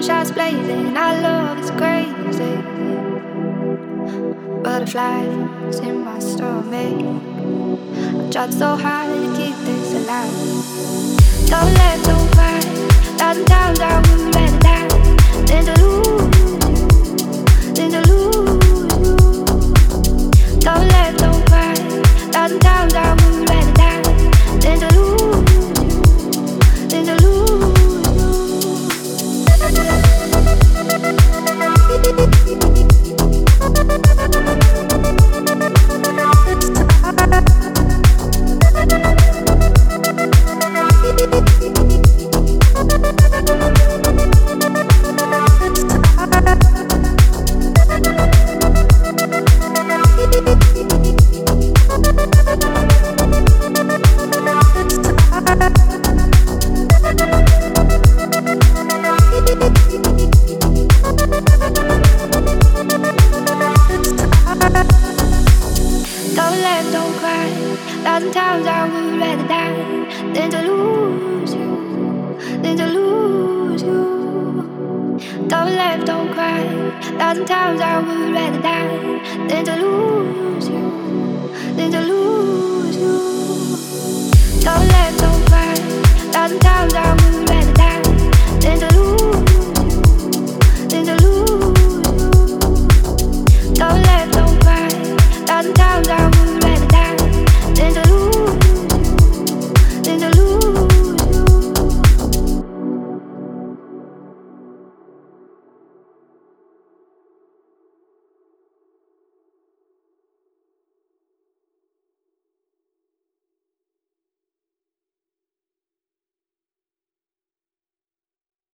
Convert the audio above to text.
gunshots blazing, our love is crazy. Butterflies in my stomach. I tried so hard to keep this alive. Don't let, don't cry. 1,000 times I would rather die than to lose you, than to lose you. Don't let, don't cry. 1,000 times I would rather die than to lose you, than to lose you. Don't let, don't cry. 1,000 times I would rather die than to lose you, than to lose you. Don't let, don't cry. 1,000 times I would rather die than to lose you, than to lose you. Don't let, don't cry. 1,000 times I